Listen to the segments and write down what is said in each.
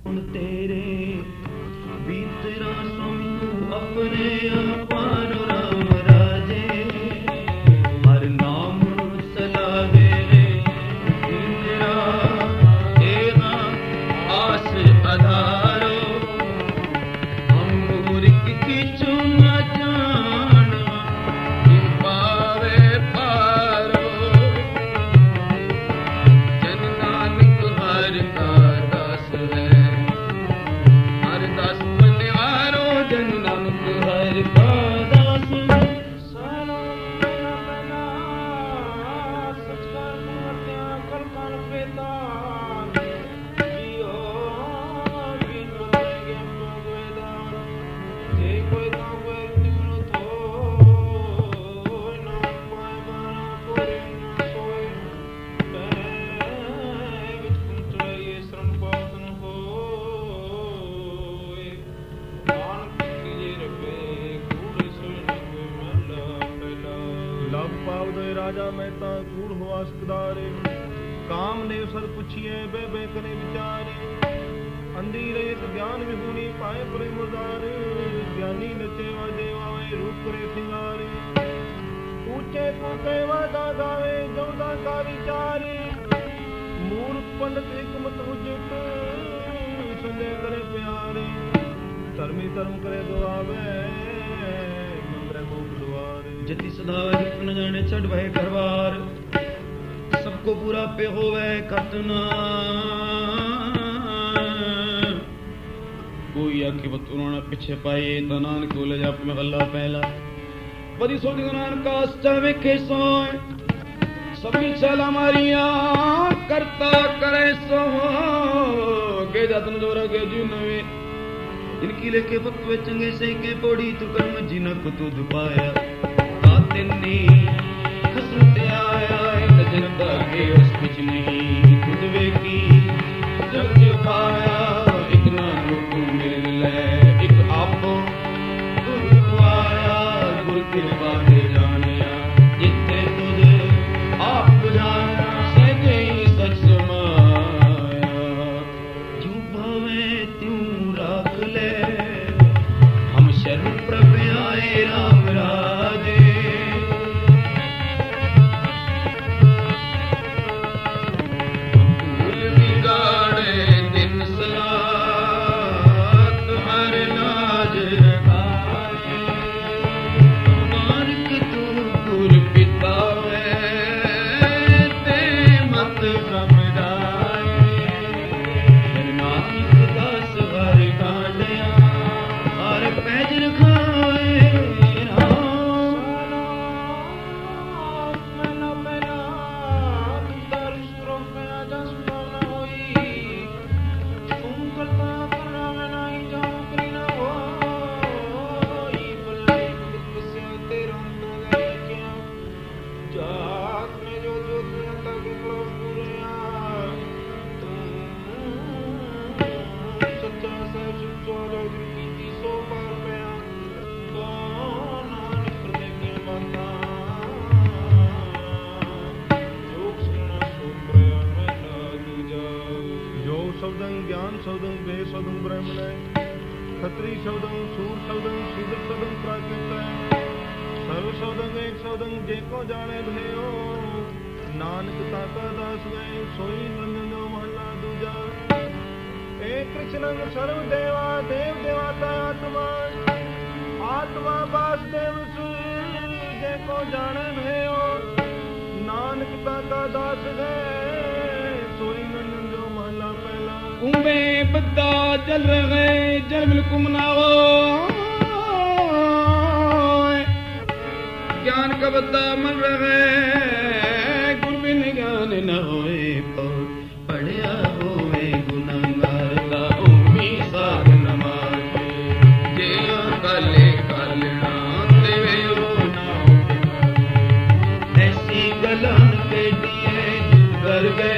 ਹੁਣ ਤੇਰੇ ਵੀ ਤੇਰਾ ਸੋਨੂੰ ਆਪਣੇ ਆਪਾਨ ਰਾਮ ਰਾਜੇ ਹਰ ਨਾਮ ਸਲਾਵੇ ਰੇ ਤੇਰਾ ਤੇਰਾ ਆਸ ਆਧਾਰੋ ਹਮ ਮੁਰਿਕ ਕੀ ਚੁਨਾ ਜਾਣ ਪਾਵੇ ਪਾਰੋ ਜਨ ਨਾਨਕ ਹਰ ਕਾ ਰਾਜਾ ਮੈਂ ਤਾਂ ਕੂੜ ਹੋਆ ਸਕਦਾਰੇ ਕਾਮ ਨੇ ਸਦ ਪੁੱਛੀਏ ਬੇ ਕਰੇ ਵਿਚਾਰੇ ਅੰਧੀ ਰਹੇ ਗਿਆਨ ਵਿਹੂਣੀ ਪਾਏ ਪਰੇ ਮੁਰਦਾਰੇ ਗਿਆਨੀ ਨਚੇ ਵਾ ਦੇਵਾ ਵੇ ਰੂਪ ਕਰੇ ਸਿੰਗਾਰੇ ਉੱਚੇ ਕੋਤੇ ਵਾਦਾ ਗਾਵੇ ਜਉਦਾ ਕਾ ਵਿਚਾਰੇ ਮੂਰਖ ਪੰਡਤ ਇੱਕ ਮਤ ਉਜਟ ਸੰਦੇ ਕਰੇ ਪਿਆਰੇ ਧਰਮੀ ਧਰਮ ਕਰੇ ਦੁਆਵੇ ਜਤੀ ਸਦਾ ਜਿਤ ਨ ਜਾਣੇ ਛੱਡ ਵਹਿ ਕਰਵਾਰ ਸਭ ਕੋ ਪੂਰਾ ਪੇ ਹੋਵੇ ਕਤਨਾ ਕੋਈ ਆਖੇ ਬਤੁਣਾ ਪਿੱਛੇ ਪਾਏ ਤਾਂ ਨਾਨਕ ਕੋਲ ਜਾ ਪੇ ਮਹੱਲਾ ਪਹਿਲਾ ਬੜੀ ਸੋਹਣੀ ਨਾਨਕ ਆਸਤਾ ਵੇਖੇ ਸੋਏ ਸਭੀ ਚਾਲਾ ਮਾਰੀਆਂ ਕਰਤਾ ਕਰੇ ਸੋ ਕੇ ਜਤਨ ਜੋਰ ਕੇ ਜੁਨਵੇ ਇਨਕੀ ਲੇਖੇ ਬਤਵੇ ਚੰਗੇ ਸੇ ਕੇ ਪੋੜੀ ਤੂ ਕਰਮ ਜਿਨਾ ਕੋ ਤੁਧ ਪਾਇਆ ਤਿੰਨੀ ਖਸਮ ਤੇ ਆਇਆ ਇੱਕ ਦਿਨ ਬਾਗੇ ਉਸ ਕੁਛ ਨਹੀਂ ਖੁਦ ਵੇਖੀ ਜਗ ਚ ਪਾਇਆ ਇੱਕ ਨਾ ਰੂਪ ਮਿਲ ਲੈ ਇੱਕ ਆਪੋ ਗੁਰ ਆਇਆ ਗੁਰ ਕਿਰਪਾ ਤੇ ਜਾਣਿਆ ਜਿੱਥੇ ਤੁਧ ਆਪ ਜਾਣਾ ਸਜੇ ਸਚ ਸਮਾਇਆ ਜਿਉ ਭਾਵੇਂ ਤਿਉ ਰੱਖ ਲੈ ਹਮ ਸ਼ਰਨ ਪ੍ਰਭ ਆਏ ਰਾਮ ਰਾਜੇ ਖਤਰੀ ਸ਼ਬਦੰ ਸੂਰ ਸ਼ਬਦੰ ਸ਼ੂਦਰ ਸ਼ਬਦੰ ਪ੍ਰਾਕ੍ਰਿਤ ਸਰਵ ਸ਼ਬਦੰ ਏਕ ਸ਼ਬਦੰ ਜੇ ਕੋ ਜਾਣੇ ਭਇਓ ਨਾਨਕ ਤਾਕਾ ਦਾਸ ਗਏ ਸੋਈ ਨੰਦਨੋ ਮਹਲਾ ਦੂਜਾ ਏ ਕ੍ਰਿਸ਼ਨੰ ਸਰਵ ਦੇਵਾ ਦੇਵ ਦੇਵਾਤਾ ਆਤਮਾ ਆਤਮਾ ਵਾਸੁਦੇਵ ਜੇ ਕੋ ਜਾਣੇ ਭਇਓ ਨਾਨਕ ਤਾਕਾ ਦਾਸ ਗਏ ਸੋਈ ਨੰਦਨੋ ਮਹਲਾ ਪਹਿਲਾ ਕੁੰਭੇ ਬੱਦਾ ਜਲ ਰਹੇ ਜਲ ਬਿਲਕੁਮ ਨਾ ਹੋ ਗਿਆਨ ਕਾ ਬੱਦਾ ਮਨ ਰਹੇ ਗੁਰ ਬਿਨ ਗਿਆਨ ਨਾ ਹੋਏ ਪੜਿਆ ਹੋਵੇ ਗੁਨਾਹਗਾਰ ਦਾ ਓਮੀ ਸਾਧ ਨ ਮਾਰੇ ਜੇ ਕਾਲੇ ਕਾਲਣਾ ਦੇਵੇ ਉਹ ਨਾ ਐਸੀ ਗੱਲਾਂ ਕੇਡੀਏ ਕਰ ਗਏ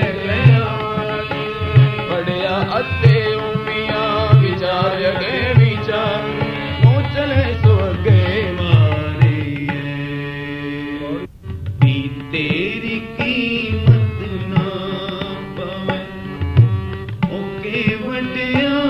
ਅੱਤੇ ਉਮੀਆਂ ਵਿਚਾਰ ਅਗੇ ਵਿਚਾਰ ਮੋ ਚਲੇ ਸੋ ਅਗੇ ਮਾਰੀਏ ਵੀ ਤੇਰੀ ਕੀਮਤ ਨਾ ਪਵੇ ਓਕੇ ਵਟਿਆ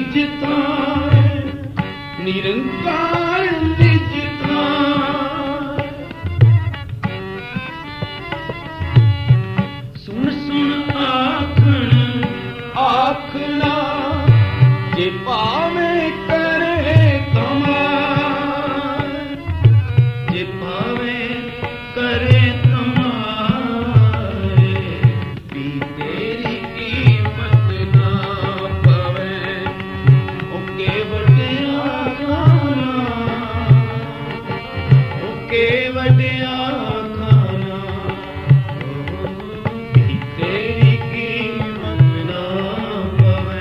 निज थाए निरंकार निज थाए सुन सुन आखन आखना जे पावे करे तमार जे पावे करे तमारे भी तेरी कीमत ना पवे ओ केवटिया खाना ओ केवटिया खाना भी तेरी कीमत ना पवे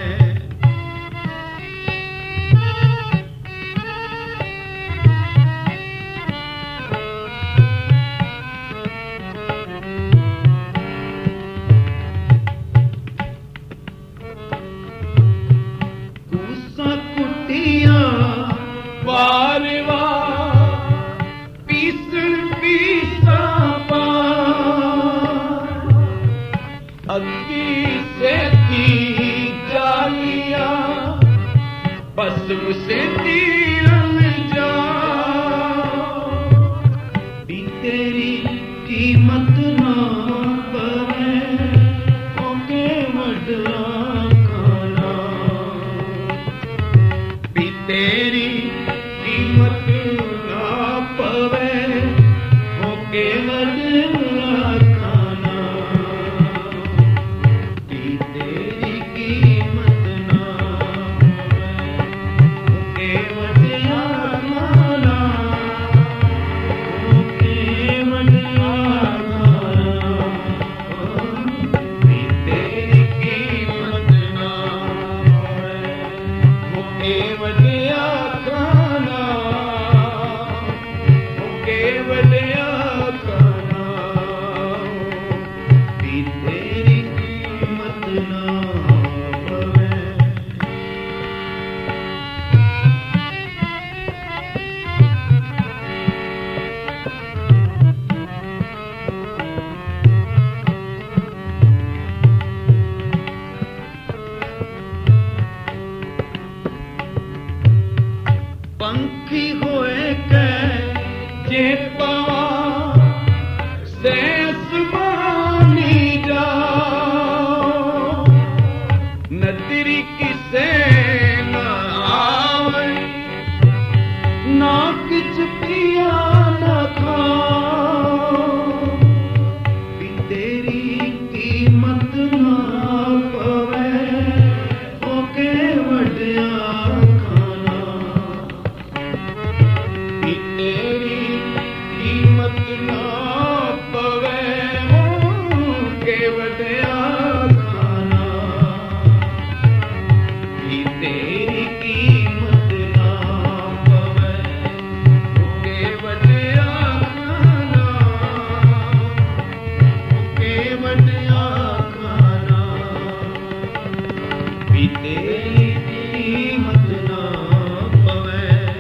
वार वार पीसण पीसा पार अग्गी से थी जालिया भस्म से तीरन जा भी तेरी कीमत ना पवे ओ केवड़ा खाना भी तेरी कीमत ना पवे ओ केवड़ा खाना भी तेरी कीमत ना पवे ओ केवड़ा खाना ओ केवड़ा खाना भी तेरी कीमत ना पवे ओ केवड़ा खाना ओ केवड़िया खाना भी तेरी कीमत ना पवे पंखी होए के जे पावा से आसमानी जाओ नदरी किसे न आवे ना किछ पिया न खाओ भी तेरी कीमत ना पवे ओ केवड़िया खाना भी तेरी कीमत ना पवे ओ केवड़िया खाना भी तेरी कीमत ना पवे ओ केवड़िया खाना ओ केवड़िया खाना भी तेरी कीमत ना पवे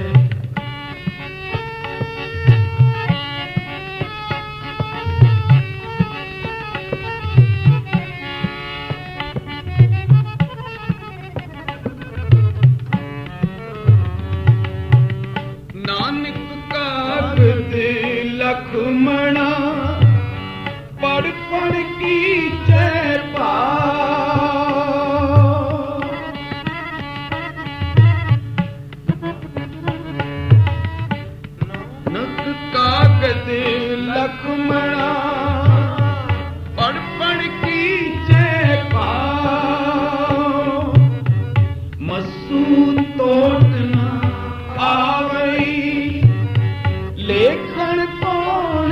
नानक कागद लखमणा पढ़ पढ़ की जय पाओ नानक कागद लखमणा पढ़ पढ़ की जय पाओ मसू तोट ना आवई लेखन कौन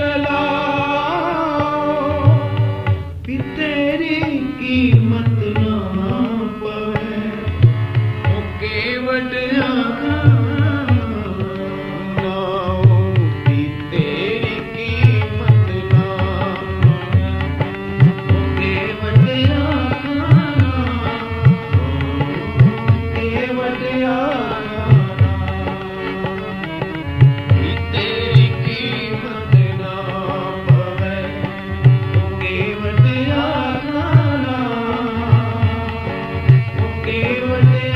चलाओ भी तेरी कीमत ना पवे ओ केवड़िया खाना भी तेरी कीमत ना पवे ओ केवड़िया खाना केवड़िया भी तेरी कीमत ना पवे ओ केवड़िया खाना ओ केवड़िया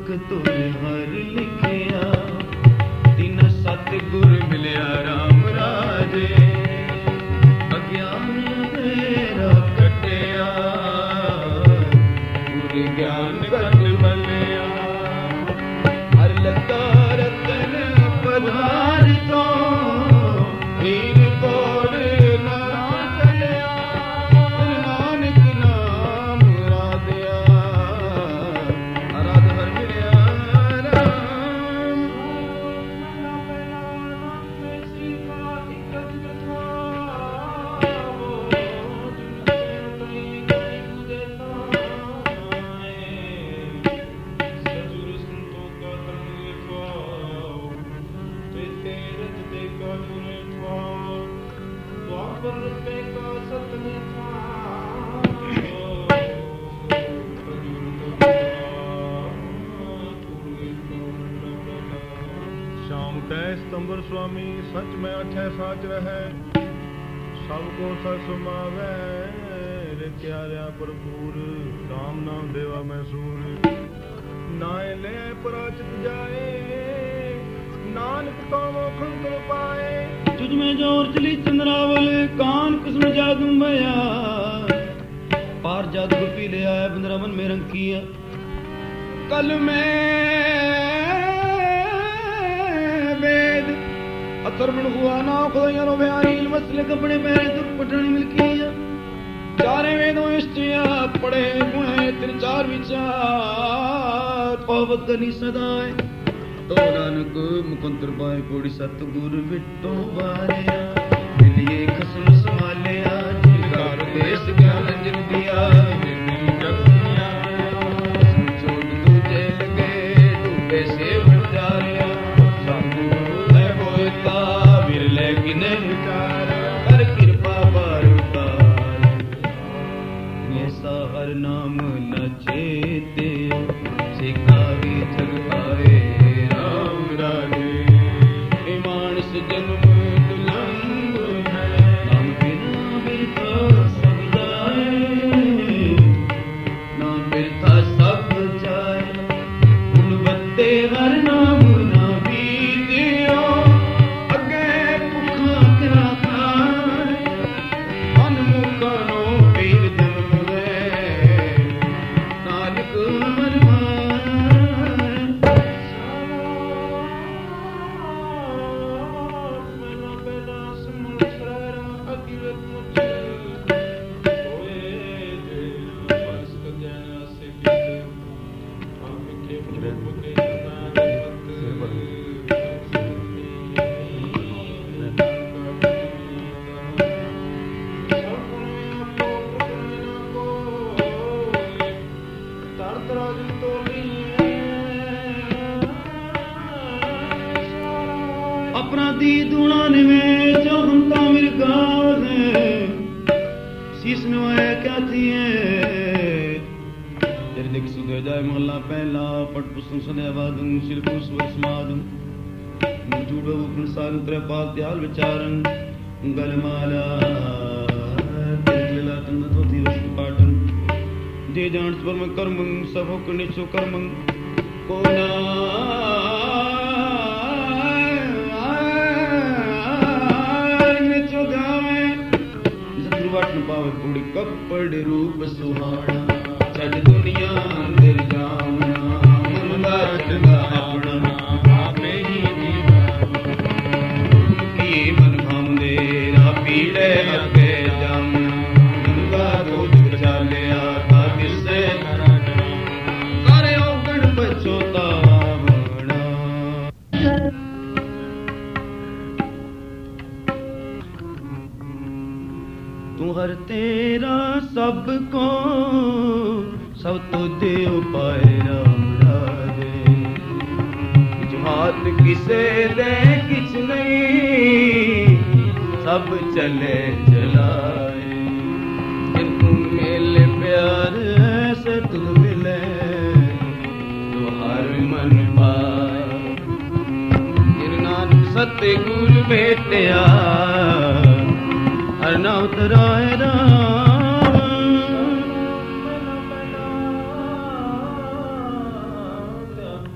ਗੁਰਮੁਖ ਤੁਰ ਹਰ ਲਿਖਿਆ, ਤਿਨ ਸਤ ਗੁਰ ਮਿਲਿਆ ਰਾਮ ਰਾਜੇ, ਅਗਿਆਨ ਅੰਧੇਰਾ ਕੱਟਿਆ, ਗੁਰ ਗਿਆਨ ਘਟ ਬਲਿਆ, ਹਰ ਲੱਗਾ ਰਤਨ ਪਦਾਰਥੋ, ਹੀਰ ਕੋੜ ਨਾ ਚਲਿਆ, ਨਾਨਕ ਨਾਮ ਰਾਧਿਆ, ਅਰਾਧ ਹਰ ਮਿਲਿਆ ਰਾਮ। श्याम तै सितंबर स्वामी सच में अठे साच रहे, सब को सच सुमावे, रे क्यारिया भरपूर, राम नाम देवा मैं सूर, नाए ले पराचित जाए, नानक तो मोखन तो पाए, तुझ में जोर चली चंद्रावल, कान कृष्ण जादू भया, पार जादू पी ले आया, वृंदावन में रंग किया, कल में वेद अथर्वण हुआ ना खुदाइया रो बयानी, मसले कपड़े पहने दुख पटनी मिलकिया, चारे वेदों इष्टिया पढ़े गुणे, तिन चार विचार पावत करनी सदाए, तो नानक मुकंतर पाए कोड़ी सतगुर विटो बारिया, मिलिए खसम संभालिया, जिनकार देश ज्ञान जिन दिया, जगतिया छोड़ तुझे लगे डूबे से बचारिया, साधु है होता विरले किने विचार, कर कृपा बारुकार, ऐसा हर नाम न चेते, सिखावी जग आए राम राजे, मानस जन्म दुलंग है, नाम बिना बिरथा सब जाए, नाम बिरथा सब जाए, गुणवत्ते हर नाम ना बीतियो, अगे भुखा क्या खाए, मन मुखनो पीर जन्म है, नानक मन माए। अपराधी दुणाने में जो हमका मेरे गाँव है, शीश नवाया क्या थी तेरे देख सुधे जाए मोहल्ला पहला, पट पुस्तक सदे आबादुं, सिर पुष्प समादुं, जूड़ो उखन सारु त्रे पाल त्याल विचारन, गलमाला तिरला तंद धोती रस्क पाटन, जे जान स्वर में कर्मं, सब हो निचो कर्मं, कोना पावे कुड़ी कपड़ रूप सुहाना, छड़ दुनिया दिल जामना, मन बाटना अपना आपे ही जीवा, किए मन भामदे रा पीड़े अगे जामना, गंगा दूध बचा लिया था किससे करे औगण बचोता बड़ा। तू हर तेरा सबको सब तो दे पाए राम राजे, जो हाथ किसे दे किछ नहीं, सब चले चलाए, जिनको मिले प्यार से तू मिले, तो हर मन पाए, नानक सतगुर भेटिया, हर नाम तराए राम।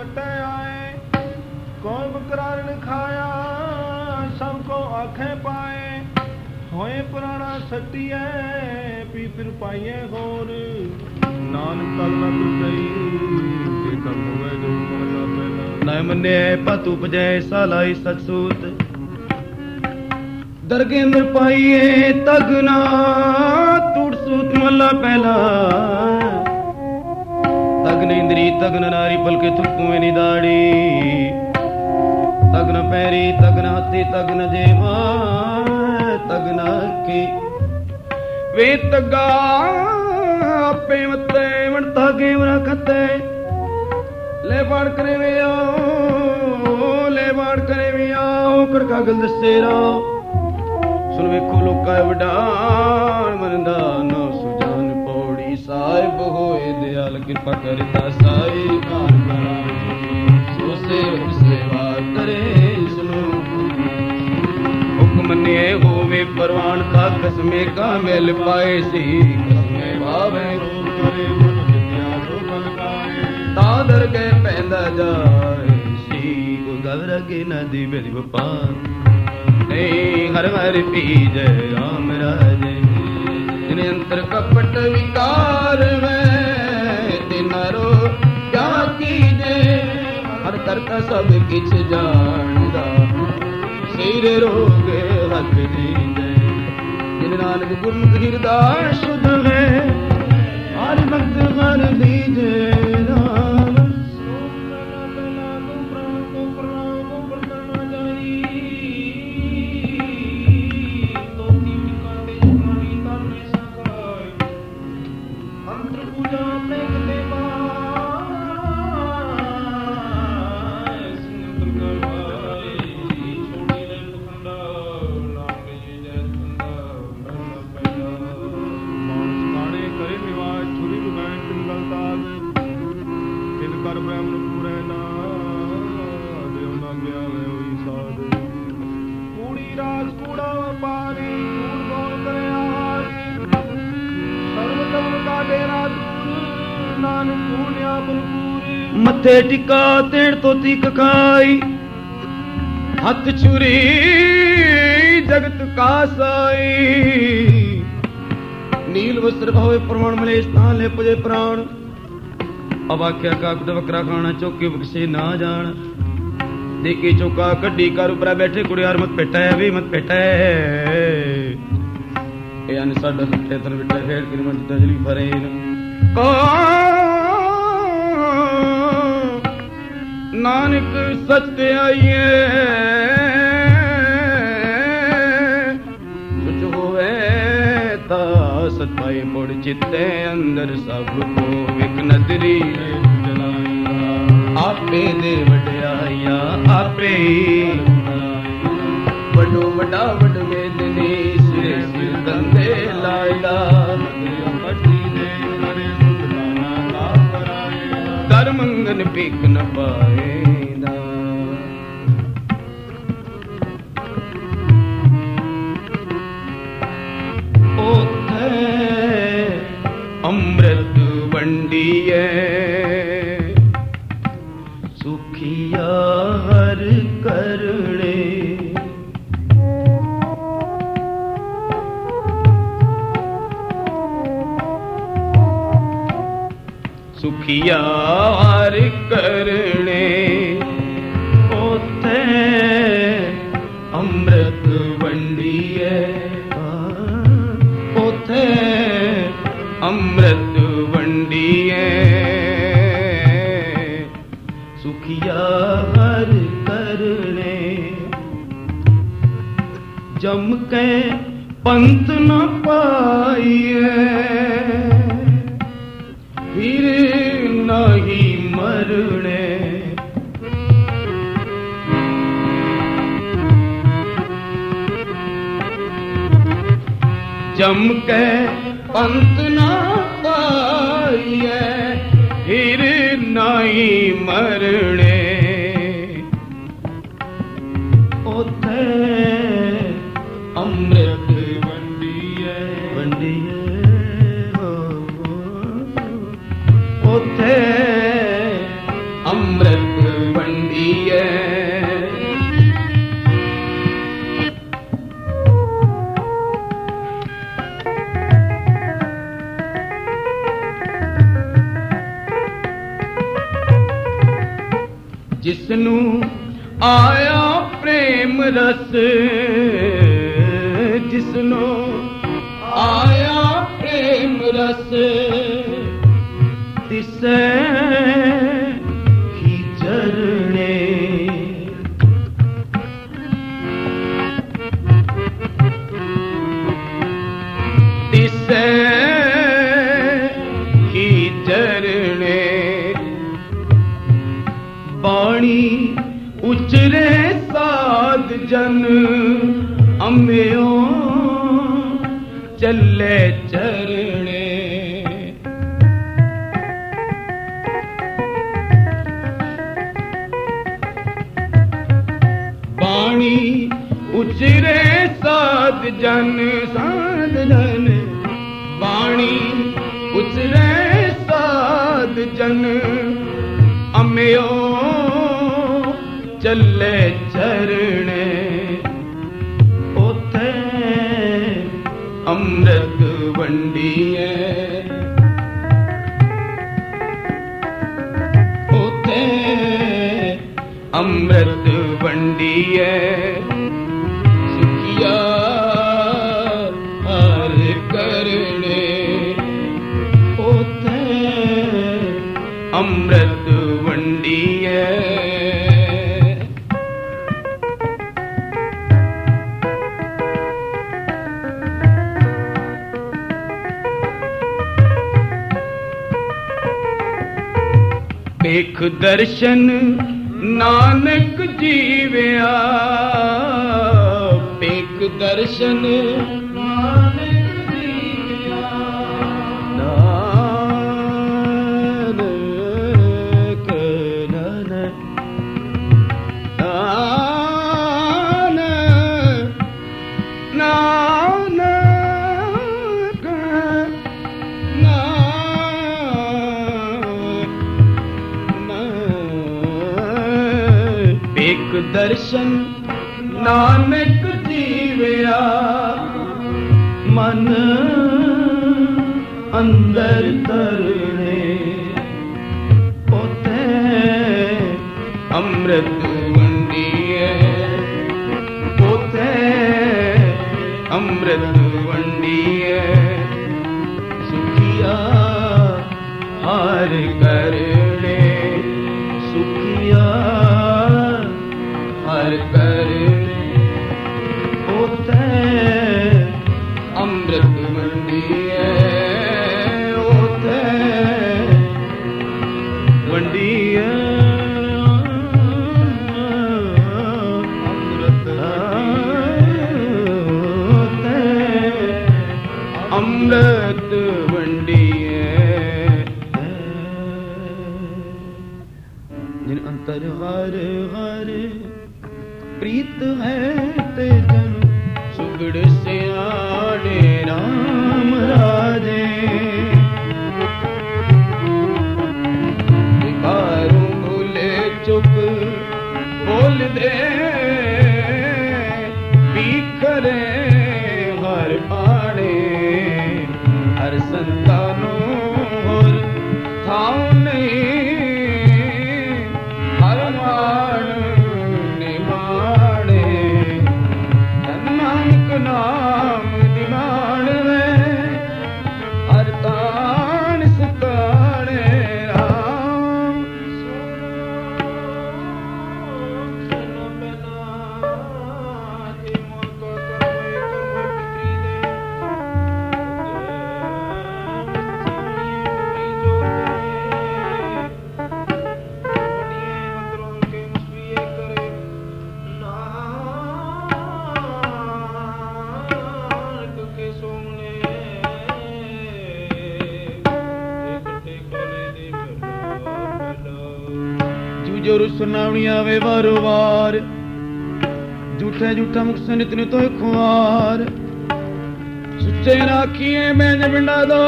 बरते आए कौन बकरारन खाया सबको आखे पाए होए पुराना सटिए पी फिर पाइए होर नानक तल न तुझई कम होवे जो महला पहला न मन्ने पत उपजै सालाई सचसूत दरगेंद्र पाइए तगना टूट सूत महला पहला तगन इंद्री तगन नारी पलके थुकुए नी दाड़ी तगन पैरी तगन हाथी तगन जेवा तगन की वे तगा आपे मते वणता गेवरा खते ले बाड़ करे वे आओ ले बाड़ करे वे आओ कड़का गल दसेरा सुन वेखो लोका वडान मनदा ना सुजान पौड़ी साहिब होए दयाल कृपा करता साई कार सो सेवा करे सुनो हुक्म ने होवे परवान का कसमे का मेल पाए सी कसमे भावे करे मन विद्या तो बलकाए तादर के पैंदा जाए सी को गवर के नदी बेदी बपान हर हर पी जय राम राजे जिन अंतर कपट विकार में तिनारो क्या कीजे हर करता सब किछ जानदा सिर रोग हक दीजे जिन नानक गुरमुख हृदय शुद्ध है हर भक्त हर दीजे राम मथे टिका तेड़ तोती कखाई हथ छुरी जगत का साई नील वस्त्र भावे प्रमाण मिले स्थान ले पुजे प्राण अब आख्या काकुट बकरा खाना चौके बक्से ना जान देखे चौका कड्डी कार उपरा बैठे कुड़ियार मत पेटा है भी मत पेटा है यानी साडा सुठे तन बिटा फेड़ के मन तजली फरे को नानक सत्य आइए कुछ होवे ता सताई मुड़ चित्ते अंदर सब को विक नदरी आपे दे वड्याइया आपे वडो वडा वड वेदनी सिरे सिर कंधे लायदा कर मंगन पीक न पाएदा ओथे अमृत वंडिए सुखिया हर करणे सुखिया हर करणे ओथे अमृत वंडिए ओथे अमृत वंडिए सुखिया हर करणे जम के पंथ न पाइए फिर नहीं मरने जम के पंथ न पाइए फिर नहीं मरने ओथे अमृत वंडिए वंडिए ओथे अमृत ਜਿਸਨੂੰ ਆਇਆ ਪ੍ਰੇਮ ਰਸ, ਜਿਸਨੂੰ ਆਇਆ ਪ੍ਰੇਮ ਰਸ, ਤਿਸੈ ਹੀ ਚਰਣੇ। ਤਿਸੈ ਹੀ ਚਰਣੇ, ਬਾਣੀ ਉਚਰੇ ਸਾਧ ਜਨ, ਅੰਮਿਓ ਚੱਲੇ ਚਰਣੇ। ਬਾਣੀ ਉਚਰੇ ਸਾਧ ਜਨ, ਸਾਧ ਜਨ, ਬਾਣੀ ਉਚਰੇ ਸਾਧ ਜਨ, ਅੰਮਿਓ ਚੱਲੇ ਚਰਣੇ। ਉਥੇ ਅੰਮ੍ਰਿਤ ਵੰਡੀਏ, ਉਥੇ ਅੰਮ੍ਰਿਤ ਵੰਡੀਏ, ਸੁਖੀਆ ਹਰ ਕਰਨੇ। ਉਥੇ ਅੰਮ੍ਰਿਤ ਵੰਡੀਏ, ਵੇਖ ਦਰਸ਼ਨ ਨਾਨਕ ਜੀਵਿਆ, ਵੇਖ ਦਰਸ਼ਨ ਨਾਨਕ ਜੀਵਿਆ, ਨਾਨਕ ਵੇਖ ਦਰਸ਼ਨ ਨਾਨਕ ਜੀਵਿਆ, ਮਨ ਅੰਦਰ ਤਰਨੇ। ਉਥੇ ਅੰਮ੍ਰਿਤ ਵੰਡੀਏ, ਉਥੇ ਅੰਮ੍ਰਿਤ ਵੰਡੀਏ, ਸੁਖੀਆ ਹਰ ਕਰਨੇ, ਸੁਖੀਆ ਹਰ ਕਰਨੇ। ਉਥੇ ਅੰਮ੍ਰਿਤ ਵੰਡੀਏ, ਉਥੇ ਵੰਡੀਏ, ਅੰਮ੍ਰਿਤ ਵੰਡੀਏ। ਜਿਨ ਅੰਤਰ ਹਰ ਹਰ ਪ੍ਰੀਤ ਹੈ ਤੇ ਜਨ, ਸੁਗੜ ਸਿਆਣੇ ਰਾਮ ਰਾਜੇ। ਵਿਕਾਰੂ ਭੁਲੇ ਚੁੱਪ ਬੋਲਦੇ, ਬਿਖਰੇ ਹਰ ਬਾਣੇ। ਹਰ ਸੰਤਾਂ ਨੂੰ ਹੋਰ ਥਾਂ ਨਹੀਂ, ਹਰ ਮਾਣ ਨਿਮਾਣੇ। ਨਾਨਕ ਨਾਮ ਦਿਵਾਣ ਵੇ, ਹਰ ਤਾਣ ਸਤਾਣੇ। ਰਾਮ ਜੋ ਸੁਣਾਉਣੀ ਆਵੇ ਵਾਰੋ ਵਾਰ, ਝੂਠੇ ਝੂਠਾ ਮੁਖ ਨਿਤ ਨਿਤ ਹੋਏ ਖੁਆਰ। ਸੁੱਚੇ ਰਾਖੀਏ ਮੈਂਜ ਪਿੰਡਾ ਦੋ,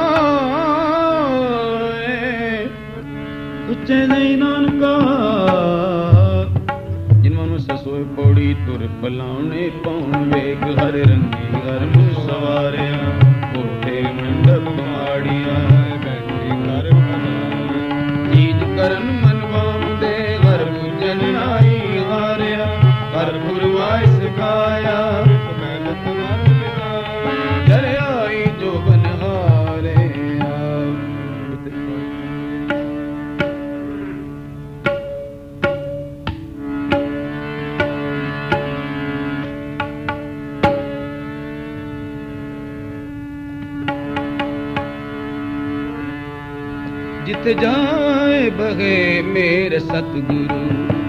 ਸੁੱਚੇ ਨਹੀਂ ਨਾਨਕਾ। ਜਿਨ ਮਨੁ ਸਸੋਏ ਪੌੜੀ ਤੁਰ ਪਲਾਉਣੇ ਪਾਉਣ, ਵੇਗ ਹਰ ਰੰਗੀ ਹਰ ਮੁਖ ਸਵਾਰਿਆ। ਕੋਠੇ ਮੰਡਪ ਮਾੜੀਆਂ ਬੈਠੇ ਘਰ ਚੀਜ ਕਰਨ ਮਨ ਵਾਮ ਦੇ, ਹਰ ਜਿਤ ਜਾਏ ਬਗੇ ਮੇਰੇ ਸਤਿਗੁਰੂ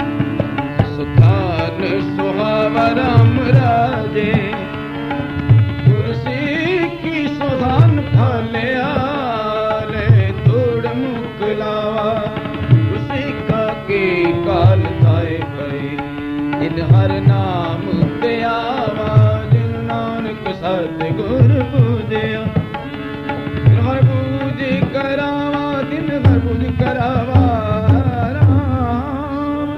ਸੁਖਾਨ ਸੁਹਾਵਾ ਰਾਮ ਰਾਜੇ ਗੁਰ ਸਿੱਖੀ ਸੁਹਾਨ ਫਲਿਆ ਲੈ ਤੋੜ ਮੁਕਲਾਵਾ ਗੁਰ ਸਿੱਖਾ ਕੇ ਕਾਲ ਥਾਏ ਪਏ ਜਿਨ ਹਰ ਨਾਮ ਤੇ ਆਵਾ ਜਿਨ ਨਾਨਕ ਸਤਿਗੁਰ ਪੂਜਿਆ ਹਰ ਪੂਜ ਕਰਾਵਾ ਦਿਨ ਹਰ ਪੂਜ ਕਰਾਵਾ ਰਾਮ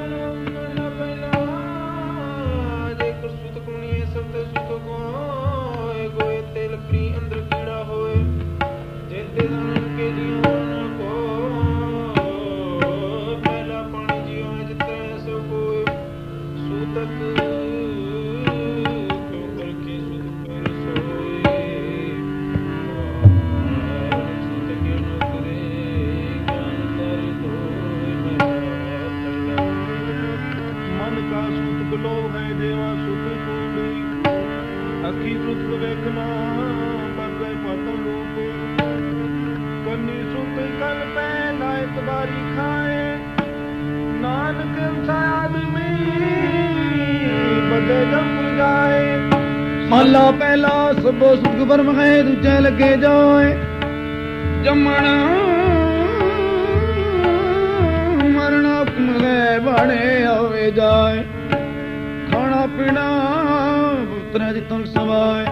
ਜੇ ਕੁਛ ਸੁਤ ਕੁਣੀਏ ਸਭ ਤੇ ਸੁਤ ਕੋਏ ਗੋਏ ਤੇ ਲੱਕੜੀ ਅੰਦਰ ਕੀੜਾ ਹੋਏ ਜੇ ਤੇ ਜਾਣ ਕੇ ਜੀਵਨ ਕੋ ਪਹਿਲਾ ਪਾਣੀ ਜੀਵਨ ਜਿਤੈ ਸੋ ਕੋਏ ਸੂਤਕ ਕਿਉ ਕਰਕੇ ਸੁਤ ਕਰ ਸੋਏ का सुत गलो है देवा सुत कूड़ी अखी सुत वेखना पर गए पतम रूप कन्नी सुत कल पे नायक बारी खाए नानक आदमी बदे जम जाए ਮਹਲਾ ਪਹਿਲਾ ਸਭੋ ਸੁਖ ਬਰਮ ਹੈ ਦੂਜੇ ਲੱਗੇ ਜਾਏ ਜੰਮਣਾ ਮਰਨਾ ਹੁਕਮ ਹੈ ਬਾਣੇ ਆਵੇ ਜਾਏ ਖਾਣਾ ਪੀਣਾ ਪੁੱਤਰਾਂ ਦੀ ਤੁਮ ਸਵਾਏ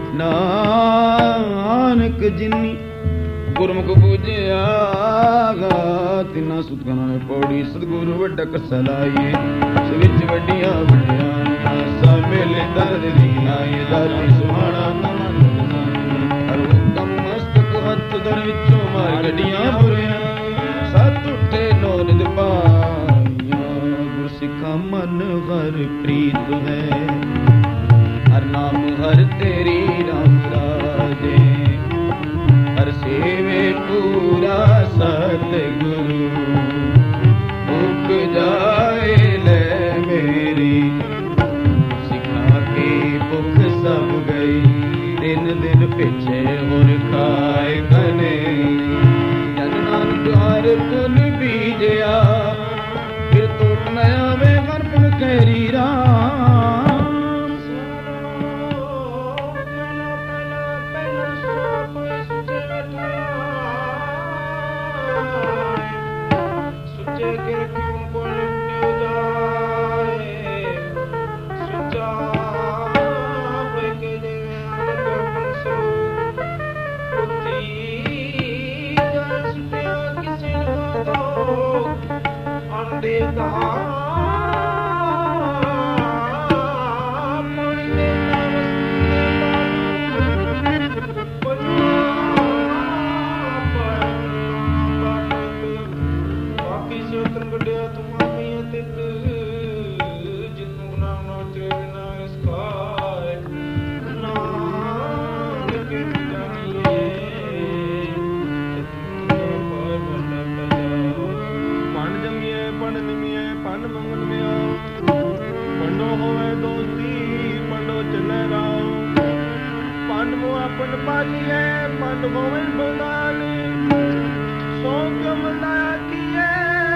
ਨਾਨਕ ਜਿਨੀ ਗੁਰਮੁਖ ਪੂਜਿਆ ਤਿੰਨਾ ਸੁਤਕਾਂ ਨੇ ਪੌੜੀ ਸਤਿਗੁਰੂ ਵੱਡਾ ਕਸਾ ਲਾਈਏ ਇਸ ਵਿੱਚ ਵੱਡੀਆਂ ਵੱਡਿਆਂ ਸਾ ਮੇਲੇ ਦਰਦ ਦੀ ਆਏ ਦਾਤੀ ਸੁਹਾਣਾ ਹਰ ਹੁਕਮ ਮਸਤਕ ਹੱਥ ਦਰ ਵਿੱਚੋਂ ਮਾਰ ਗੱਡੀਆਂ ਬੁਰੀਆਂ ਸਤ ਉੱਠੇ ਨੋ ਨਿਦ ਪਾਈਆਂ ਗੁਰ ਸਿੱਖਾ ਮਨ ਹਰ ਪ੍ਰੀਤ ਹੈ ਹਰ ਨਾਮ ਹਰ ਤੇਰੀ ਰਾਮ ਰਾਜੇ ਹਰ ਸੇਵੇ ਪੂਰਾ ਸਤਿਗੁਰੂ ਮੁਕ ਜਾਏ ਲੈ ਮੇਰੀ ਸਿਖਾ ਕੇ ਭੁੱਖ ਸਭ ਗਈ ਦਿਨ ਪਿੱਛੇ ਹੋਰ ਖਾਏ ਕਨੇ ਜਨ ਨਾਨਕ ਹਰ ਪੁਨ ਬੀਜਿਆ ਫਿਰ ਟੁੱਟ ਨਾ ਆਵੇ ਹਰ ਪੁਨ ਕੈਰੀ ਰਾਮ सुचे के क्यों बोल जाए सुचा के पंसो पुती सुटिया किसी को अंधे कहा अपन पालिए मन होवे बंगाली सो क्यों मनाया किए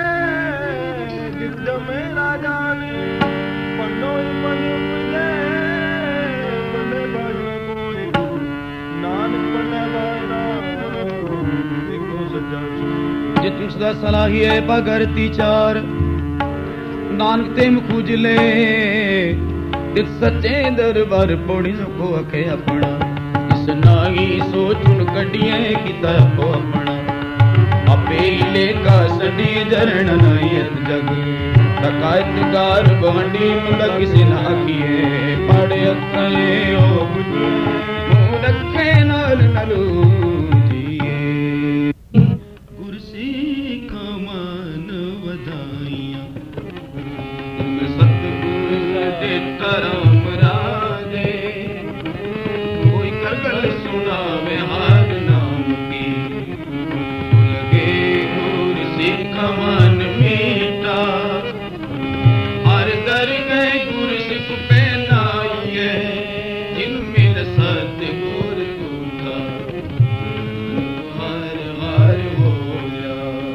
जिद में राजा ने पंडोई पन पिए बने बाजने कोई नानक बने बायरा देखो सज्जा ਜੇ ਤੁਸ ਦਾ ਸਲਾਹੀਏ ਭਗਰਤੀ ਚਾਰ ਨਾਨਕ ਤੇ ਮੁਖੁਜਲੇ ਤਿਤ ਸੱਚੇ ਦਰਬਾਰ ਪੋੜੀ ਸੁਖੋ ਅਖੇ ਆਪਣਾ ਇਸ ਨਾਹੀ ਸੋਚੁਣ ਕੱਢੀਏ ਕੀਤਾ ਆਪੋ ਆਪਣਾ ਆਪੇ ਹੀ ਲੇਖਾ ਸਦੀ ਜਰਣ ਨਾਇਤ ਜਗ ਤਕਾਇਤਕਾਰ ਬਹੰਡੀ ਮੁੰਡਾ ਕਿਸੇ ਨਾ ਆਖੀਏ ਪੜ ਅੱਖੇ ਓ ਮੂੰਹ ਰੱਖੇ ਨਾਲ ਨਲੂ ਰਾਮ ਰਾਜੇ ਕੋਈ ਕਰਗਲ ਸੁਣਾਵੇ ਹਰ ਨਾਮ ਕੀ ਲਗੇ ਗੁਰ ਸਿੱਖ ਮਨ ਮੀਟਾ ਹਰ ਦਰ ਗਏ ਗੁਰ ਸਿੱਖ ਪਹਿਨਾਈਏ ਜਿਨ ਮਿਲ ਸਤ ਗੁਰ ਤੁਠਾ ਹਰ ਹਰ ਹੋਇਆ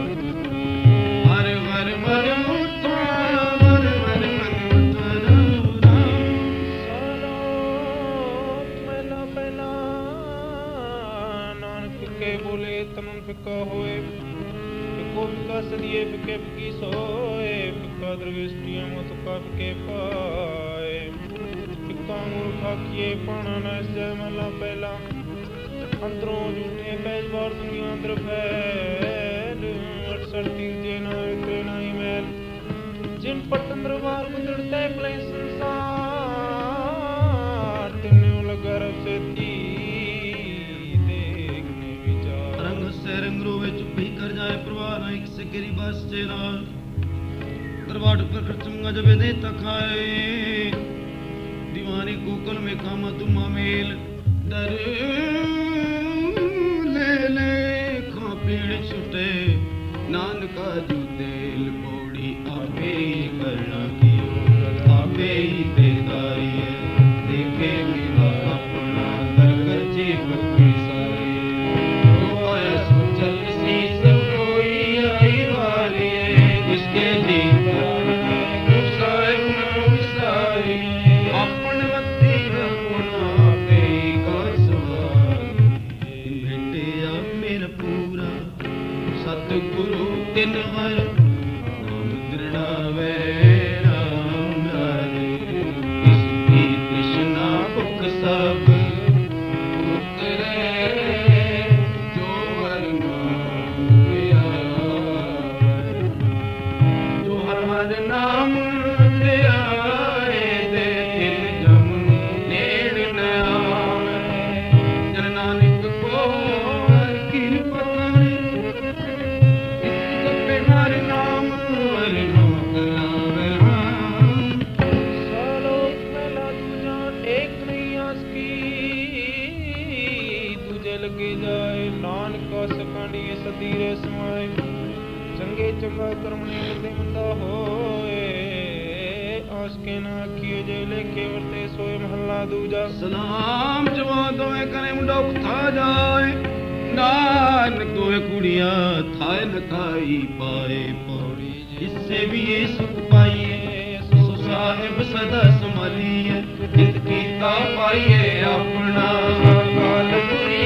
ਫਿੱਕੇ ਬੋਲੇ ਤਨਨ ਫਿੱਕਾ ਹੋਏ, ਫਿੱਕੋ ਫਿੱਕਾ ਸਦੀਏ ਫਿੱਕੇ ਫਿੱਕੀ ਸੋਏ, ਫਿੱਕਾ ਦਰਵੇਸ਼ਟੀਆਂ ਮਤੁਕਾ ਫਿੱਕੇ ਪਾਏ, ਫਿੱਕਾ ਮੂਰਖ ਆਖੀਏ ਪਾਣਾ ਨਾ ਸੈ ਮਹਲਾ ਪਹਿਲਾ, ਅੰਦਰੋਂ ਝੂਠੇ ਬੈਜ ਬਾਰ ਦੁਨੀਆਂ ਅੰਦਰ ਫੈਲ, 68 ਤੀਜੇ ਨਾ ਇਤਰੇ ਨਾ ਹੀ ਮੈਲ, ਜਿਨ ਪਟਨ ਦਰਬਾਰ ਗੁੰਦੜ ਤੈ ਪਲੇ ਸੰਸਾਰ, ਤਿੰਨੋਂ ਲਗਾ ਰਬ ਸੇਤੀ ਦੇਖਨੇ ਵਿਚਾਰ, ਰੰਗ ਸੇ ਰੰਗ ਰੋਵੇ ਚੁੱਪੀ ਕਰ ਜਾਏ ਪ੍ਰਵਾਹ ਨਾ, ਇੱਕ ਸੇ ਗਿਰੀ ਬਸ ਚੇਰਾ दरबार पर खर्चूंगा जब दे तखाए, दीवानी कुकल में कामा तुमा मेल, दर ले ले खा पीड़ छुटे, नानका जू तेल पौड़ी आपे ही करना की, आपे ही तेदारी है, देखे मेरा अपना कर कर जी पक्की सारी, वो आया सुचल सी सब कोई आई वाली है, उसके जी गुरु तिन हर नाम दृढ़ावे राम राजे, इसकी तृष्णा भुख सब उतरे, जो हर नाम जो हर नाम ध्याए, दे दिल जम नेड़ न आवे, जन नानक को कृपा लगे जाए, नानका सकांडिए सतीरे समाए, चंगे चंगा करमने मिलते मंदा होए, आस के ना आखिए जे लेखे वर्ते सोए महला दूजा, सलाम जवान दोए करे मुंडा उठा जाए, नानक दोए कुड़िया थाए न खाई पाए पौड़ी, इससे भी ये सुख पाइए, सो साहिब सदा संभालिए, जित कीता पाइए अपना काल पूरी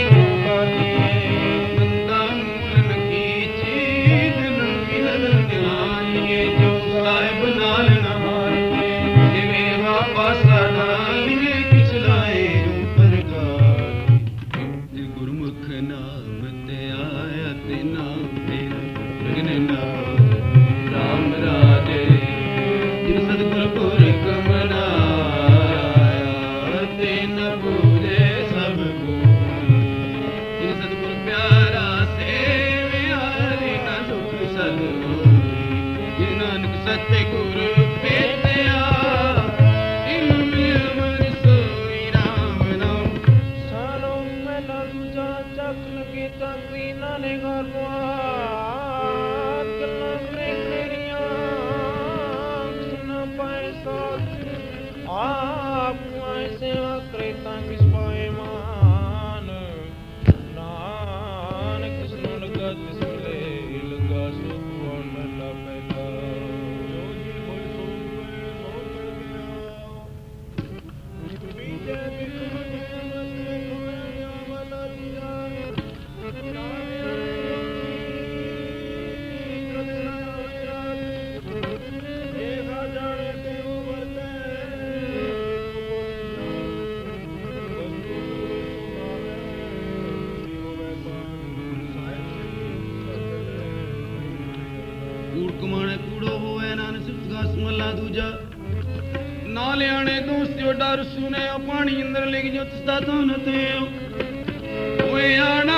डर सुने पानी अंदर लेके जो तस्ता तो न थे ओए आना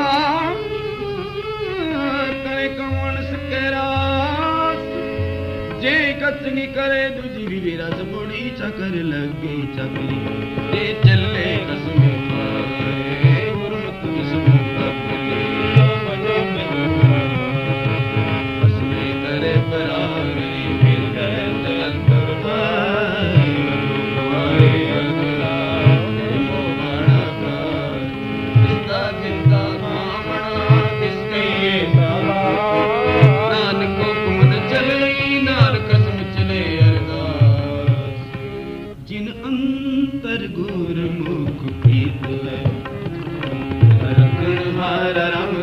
करे कौन सकेरा जे कचंगी करे दूजी भी मेरा सबोड़ी चकर लगे चकली जे चले कसम पाए गुरमत कसम पकले कसम करे परारी मिल गए अंदर गुरमुख की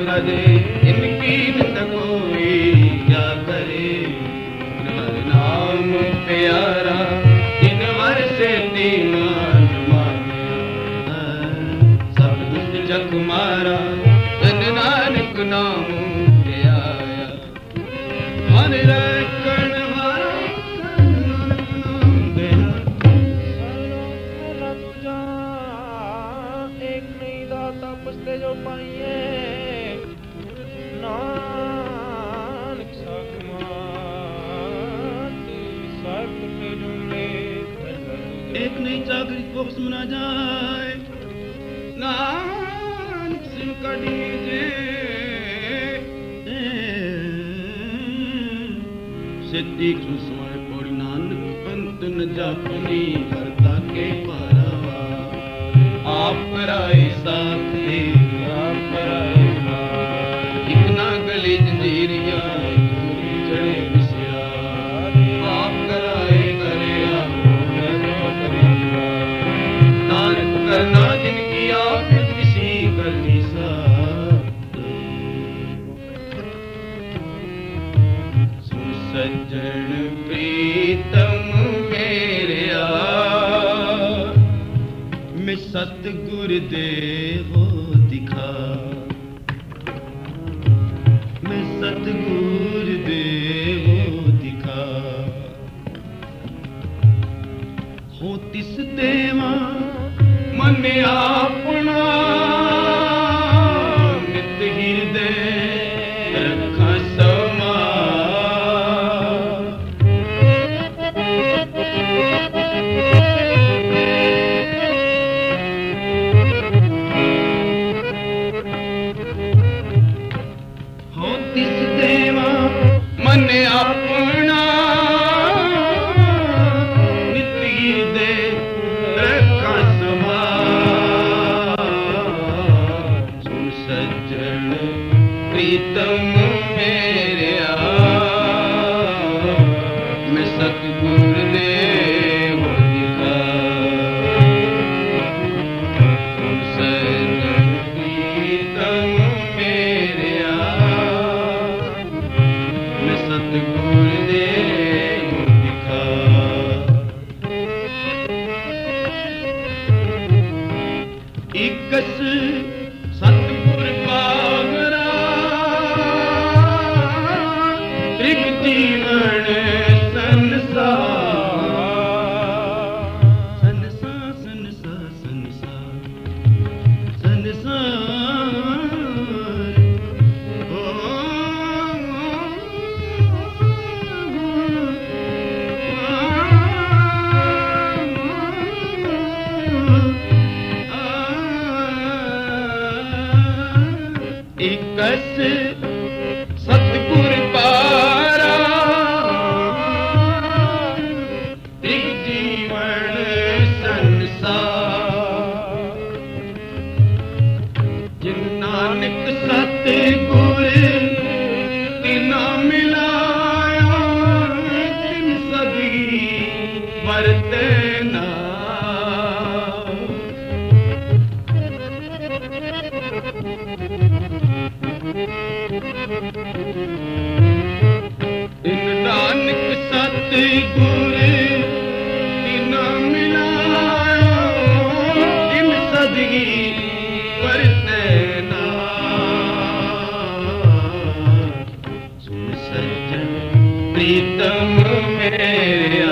लगे इनकी निंद कोई क्या करे। हर नाम प्यारा जिनवर से दीवान मांगा सब दुष्ट जग मारा धन नानक नाम पे आया। मन रखण वाला एक नहीं दाता पुछते जो पाइए नानक एक नहीं चाकरी फोक्स मना जाए नानक सिम कड़ीजे सिद्धि समय पौड़ी नानक पंत न जापनी करता के पारावा आप कराए साथ दे आप कराए इतना गली जंजीरिया चढ़े बिसिया आप कराए करे नानक करना जिनकी आप किसी करनी साथ सुन सज्जन प्रीतम मेरे मैं सतगुर देवो दिखा मैं सतगुर देवो दिखा हो तिस देवा मन अपना नित हृदय रखा समा हो तिस देवा मन अपना नित हृदय रखा समा सुन सज्जन प्रीतम मेरे मैं सतगुर देव दिखा सुन सज्जन प्रीतम मेरे मैं सतगुर देव दिखा। इकस सतगुर पावरा त्रिग जीवन संसार संसार इकस सतगुर पारा त्रिग जीवन संसार जिन नानक सतगुर तिना मिलाया तिन सदी वरते ना इन नानक सतगुर तिना मिलाया तिन सदगी वरते ना सुन सज्जन प्रीतम मेरे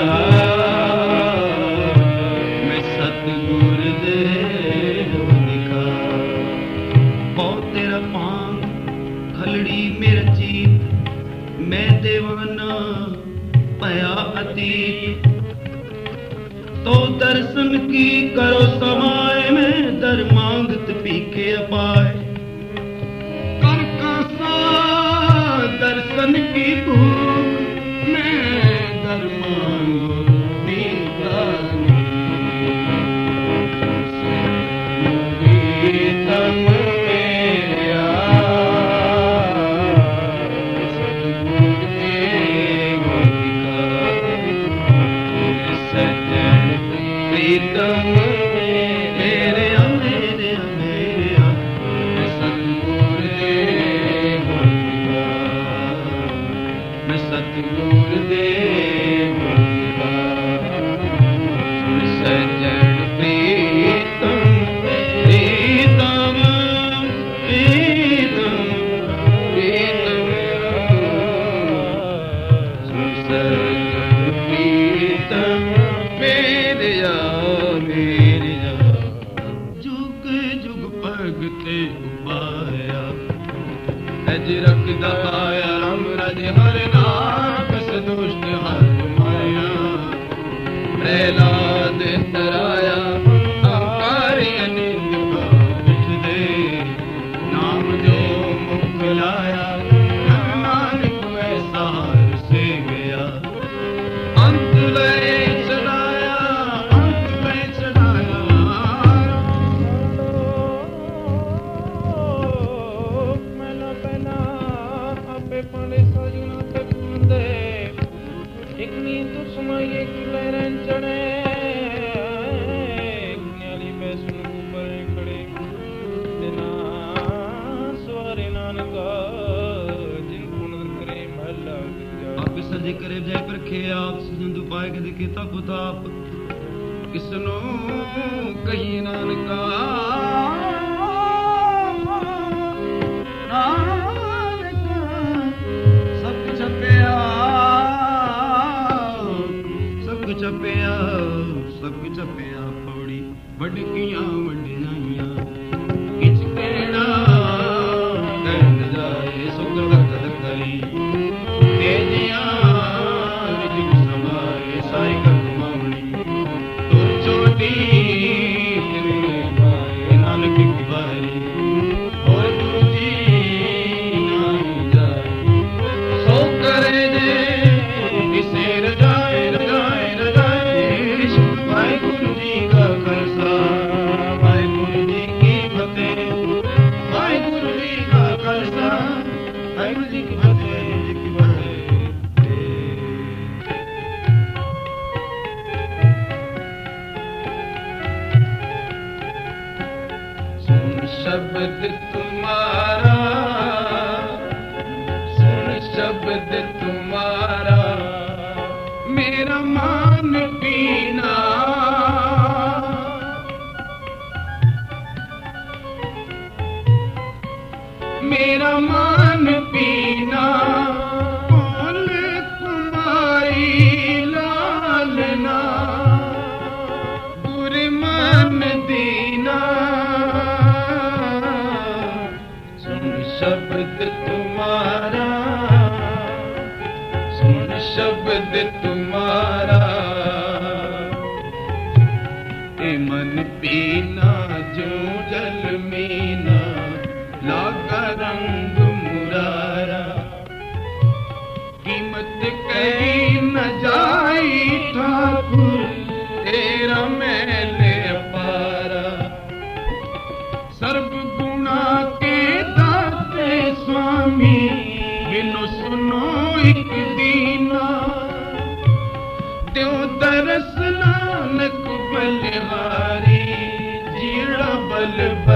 मैं सतगुर देव दिखा बहुत तेरा पांग खलड़ी मेरा जीत मैं देवाना पया अतीत तो दर्शन की करो समाए में दर मांगत पीके अपाए कर कासा दर्शन की भूख मैं दर मांगो प्रीतम प्रीतम मेरे जुग पग ते उपाया अज रखदा आया राम राज हर नाम कस दुष्ट हर माया प्रहलाद तराया हंकारी अनिंद का दे नाम जो मुख लाया नानक वैसा हर से गया अंत में चढ़ाया अंत में चढ़ाया मैना पहना आपे पाले साजना तक दे एक नींद समाये किले रंचने न्याली पे सुन ऊपर खड़े बिना सवारे नानका जिन गुण करे महला आप सजे करे जय परखे आप सजंदु पाए के देखे तब ताप किसनो कही नानका नानका सब छपिया सब छपिया सब छपिया पौड़ी वडकियां वडियां किच कहना कहन जाए सुगंध कद करी तेजिया रिजिक समाए साई कमावणी तुर छोटी तेरे पाए नानक की बारी और दूजी नहीं जाए सो करे जे इसे रजाए रजाए रजाए वाहिगुरु जी का खालसा वाहिगुरु जी की फतेह वाहिगुरु जी का खालसा वाहिगुरु जी की फतेह शब्द तुम्हारा सुन शब्द तुम्हारा मेरा मान पीना मेरा मान पीना बोल कुमारी लालना बुरे मान दीना शब्द तुम्हारा सुन शब्द तुम्हारा ए मन पीना जो जल मीना लागा रंग मुरारा कीमत कहीं न जाई ठाकुर तेरा मैल अपारा सर्व गुणा के स्वामी बिनु सुनो एक दीना देव दरस नानक बलिहारी जीड़ा बल